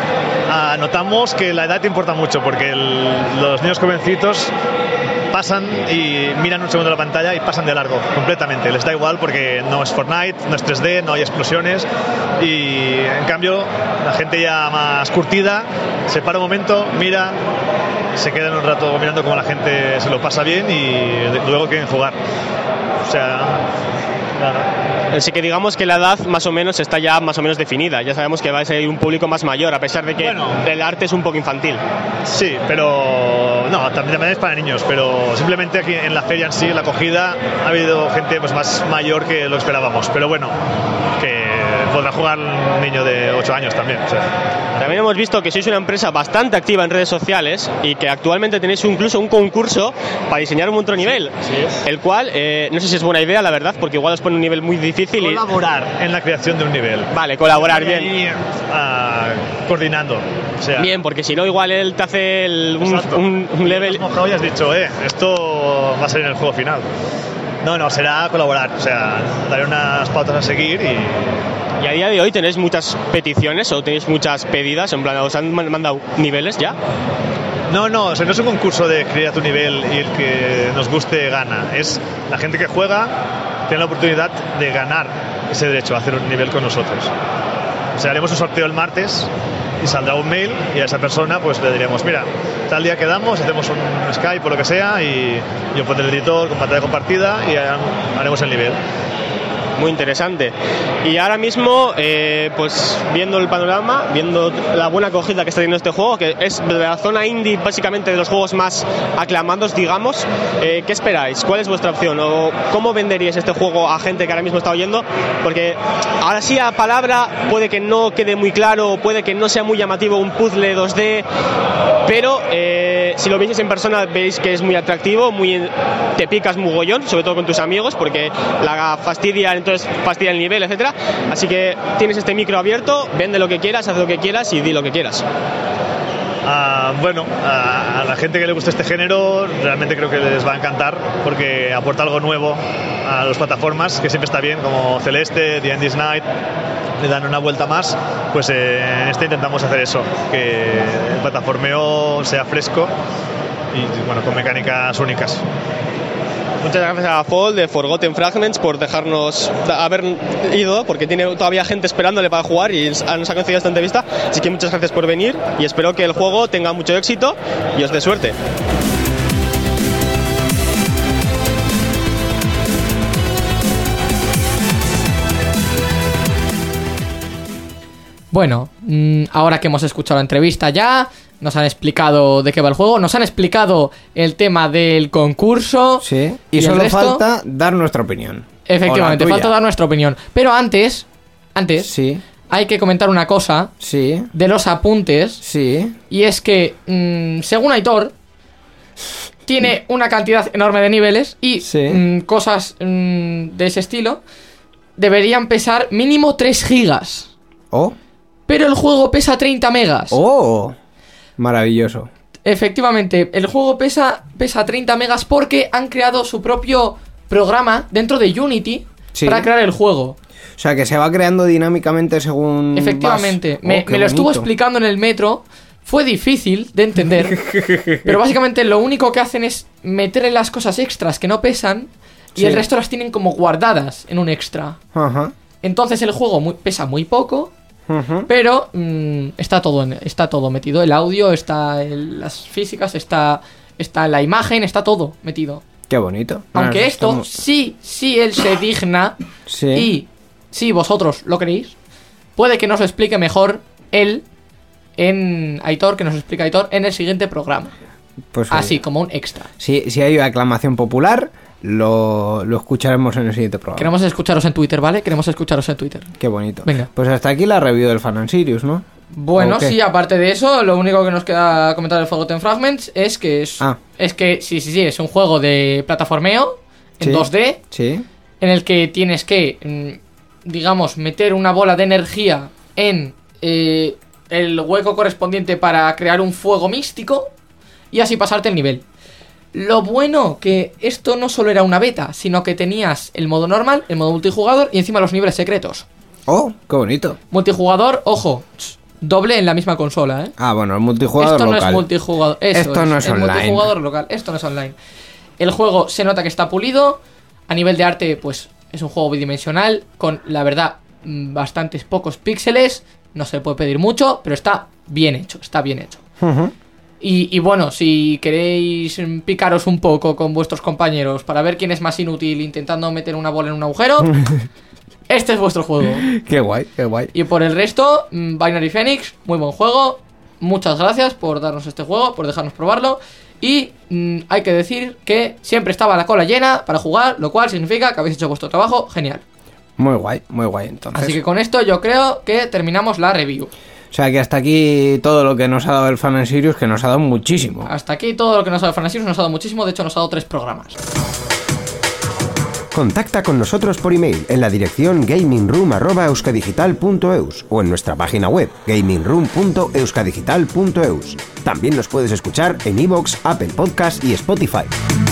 Notamos que la edad importa mucho porque los niños jovencitos pasan y miran un segundo la pantalla y pasan de largo completamente, les da igual porque no es Fortnite, no es 3D, no hay explosiones y en cambio la gente ya más curtida se para un momento, mira, se quedan un rato mirando cómo la gente se lo pasa bien y luego quieren jugar, o sea, nada.
Así que digamos que la edad más o menos está ya más o menos definida. Ya sabemos que va a ser un público más mayor, a pesar de que el arte es un poco infantil.
Sí, pero no, también es para niños, pero simplemente aquí en la feria en sí, en la acogida, ha habido gente pues más mayor que lo esperábamos. Pero bueno, que podrá jugar un niño de 8 años también. O sea.
También hemos visto que sois una empresa bastante activa en redes sociales y que actualmente tenéis incluso un concurso para diseñar un otro nivel, sí. El cual, no sé si es buena idea, la verdad, porque igual os pone un nivel muy difícil.
Colaborar en la creación de un nivel.
Vale, colaborar, bien.
Ahí, coordinando. O sea,
bien, porque si no, igual él te hace un level.
Y has dicho, esto va a ser en el juego final. No, será colaborar. O sea, daré unas pautas a seguir
¿Y a día de hoy tenéis muchas peticiones o tenéis muchas pedidas? En plan, ¿os han mandado niveles ya?
No, o sea, no es un concurso de crear tu nivel y el que nos guste gana. Es la gente que juega tiene la oportunidad de ganar ese derecho a hacer un nivel con nosotros. O sea, haremos un sorteo el martes y saldrá un mail y a esa persona pues le diremos, mira, tal día quedamos, hacemos un Skype o lo que sea y yo pondré el editor con pantalla compartida y haremos el nivel.
Muy interesante. Y ahora mismo, pues viendo el panorama, viendo la buena acogida que está teniendo este juego, que es de la zona indie básicamente de los juegos más aclamados, digamos, ¿qué esperáis? ¿Cuál es vuestra opción? ¿O cómo venderíais este juego a gente que ahora mismo está oyendo? Porque ahora sí a palabra puede que no quede muy claro, puede que no sea muy llamativo un puzzle 2D, pero si lo veis en persona veis que es muy atractivo, te picas mogollón, sobre todo con tus amigos, porque la entonces fastidia el nivel, etcétera. Así que tienes este micro abierto, vende lo que quieras, haz lo que quieras y di lo que quieras.
Bueno, a la gente que le gusta este género realmente creo que les va a encantar porque aporta algo nuevo a las plataformas, que siempre está bien, como Celeste, The Endless Night, le dan una vuelta más. Pues en este intentamos hacer eso, que el plataformeo sea fresco y bueno, con mecánicas únicas.
Muchas gracias a Fall de Forgotten Fragments por dejarnos haber ido, porque tiene todavía gente esperándole para jugar y nos ha concedido esta entrevista. Así que muchas gracias por venir y espero que el juego tenga mucho éxito y os dé suerte.
Bueno, ahora que hemos escuchado la entrevista ya, nos han explicado de qué va el juego, nos han explicado el tema del concurso.
Sí, y solo falta dar nuestra opinión.
Efectivamente, falta dar nuestra opinión. Pero antes,
sí,
hay que comentar una cosa,
sí,
de los apuntes.
Sí.
Y es que, según Aitor, tiene una cantidad enorme de niveles y cosas de ese estilo deberían pesar mínimo 3 gigas.
Oh.
Pero el juego pesa 30 megas.
Oh. Maravilloso.
Efectivamente, el juego pesa 30 megas porque han creado su propio programa dentro de Unity para crear el juego.
O sea, que se va creando dinámicamente según...
Efectivamente. Me lo estuvo explicando en el metro. Fue difícil de entender. Pero básicamente lo único que hacen es meterle las cosas extras que no pesan y el resto las tienen como guardadas en un extra.
Ajá.
Entonces el juego pesa muy poco. Pero está todo metido. El audio, las físicas, está la imagen, está todo metido.
Qué bonito.
Aunque esto, sí, él se digna y si vosotros lo queréis, puede que nos lo explique mejor él Aitor, que nos explica Aitor en el siguiente programa. Pues así, como un extra.
Si hay aclamación popular, lo escucharemos en el siguiente programa.
Queremos escucharos en Twitter, ¿vale? Queremos escucharos en Twitter.
Qué bonito.
Venga.
Pues hasta aquí la review del Fan and Sirius, ¿no?
Bueno, sí, aparte de eso, lo único que nos queda comentar del Forgotten Fragments es que es un juego de plataformeo en 2D, en el que tienes que, digamos, meter una bola de energía en el hueco correspondiente para crear un fuego místico y así pasarte el nivel. Lo bueno que esto no solo era una beta, sino que tenías el modo normal, el modo multijugador y encima los niveles secretos.
Oh, qué bonito.
Multijugador, ojo, doble en la misma consola, ¿eh?
Ah, bueno, el multijugador
esto
local.
No es multijugador,
esto no es
el
online.
Multijugador local, esto no es online. El juego se nota que está pulido. A nivel de arte, pues es un juego bidimensional con, la verdad, bastantes pocos píxeles. No se puede pedir mucho, pero está bien hecho, está bien hecho. Y bueno, si queréis picaros un poco con vuestros compañeros para ver quién es más inútil intentando meter una bola en un agujero, este es vuestro juego.
Qué guay, qué guay.
Y por el resto, Binary Phoenix, muy buen juego. Muchas gracias por darnos este juego, por dejarnos probarlo. Y hay que decir que siempre estaba la cola llena para jugar, lo cual significa que habéis hecho vuestro trabajo genial.
Muy guay, entonces.
Así que con esto yo creo que terminamos la review.
O sea que hasta aquí todo lo que nos ha dado el Fan and Serious, que nos ha dado muchísimo.
Hasta aquí todo lo que nos ha dado Fan and Serious nos ha dado muchísimo, de hecho nos ha dado 3 programas.
Contacta con nosotros por email en la dirección gamingroom@euskadigital.eus o en nuestra página web gamingroom.euskadigital.eus. También nos puedes escuchar en iVoox, Apple Podcast y Spotify.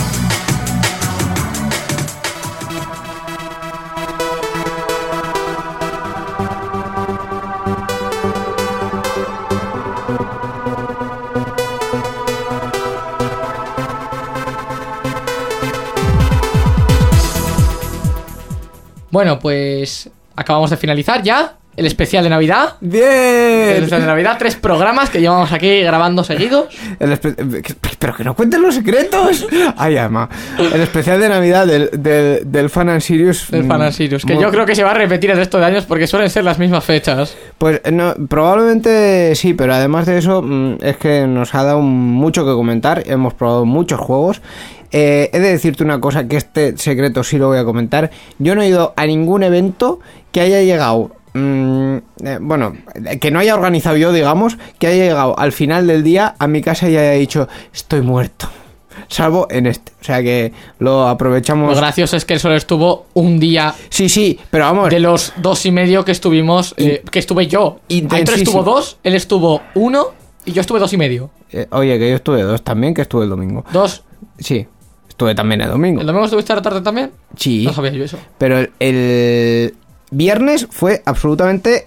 Bueno, pues acabamos de finalizar ya el especial de Navidad.
¡Bien!
El especial de Navidad, 3 programas que llevamos aquí grabando seguidos.
Pero que no cuenten los secretos. Ay, ama. El especial de Navidad del Fan and Serious.
Del Fan and Serious, que yo creo que se va a repetir el resto de años porque suelen ser las mismas fechas.
Pues no, probablemente sí, pero además de eso es que nos ha dado mucho que comentar. Hemos probado muchos juegos. He de decirte una cosa, que este secreto sí lo voy a comentar. Yo no he ido a ningún evento que haya llegado, bueno, que no haya organizado yo, digamos, que haya llegado al final del día a mi casa y haya dicho estoy muerto, salvo en este. O sea que lo aprovechamos.
Lo gracioso es que él solo estuvo un día.
Sí, pero vamos,
de los 2,5 que estuvimos, que estuve yo. Aitor estuvo 2, él estuvo 1 y yo estuve 2,5.
Oye, que yo estuve 2 también, que estuve el domingo.
2.
Sí. Estuve también el domingo.
¿El domingo estuviste a la tarde también?
Sí.
No sabía yo eso.
Pero el viernes fue absolutamente...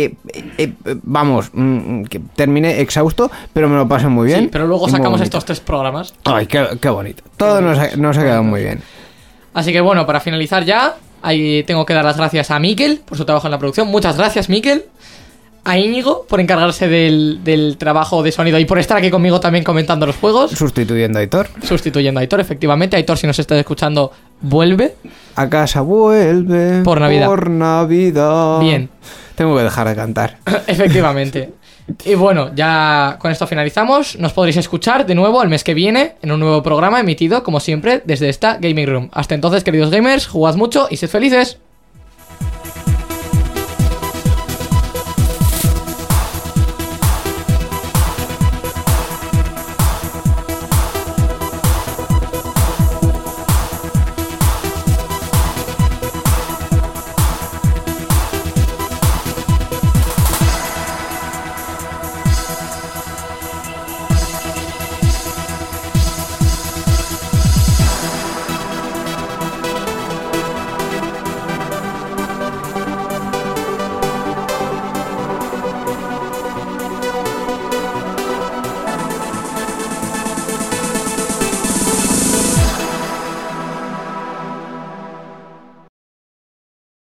vamos, que terminé exhausto, pero me lo pasé muy bien.
Sí, pero luego sacamos estos 3 programas.
Ay, qué bonito. Todo nos ha quedado muy bien.
Así que bueno, para finalizar ya, ahí tengo que dar las gracias a Mikel por su trabajo en la producción. Muchas gracias, Mikel. A Íñigo por encargarse del trabajo de sonido y por estar aquí conmigo también comentando los juegos.
Sustituyendo a Aitor.
Efectivamente. Aitor, si nos estás escuchando, vuelve.
A casa vuelve.
Por Navidad.
Por Navidad.
Bien.
Tengo que dejar de cantar.
Efectivamente. Y bueno, ya con esto finalizamos. Nos podréis escuchar de nuevo el mes que viene en un nuevo programa emitido, como siempre, desde esta Gaming Room. Hasta entonces, queridos gamers, jugad mucho y sed felices.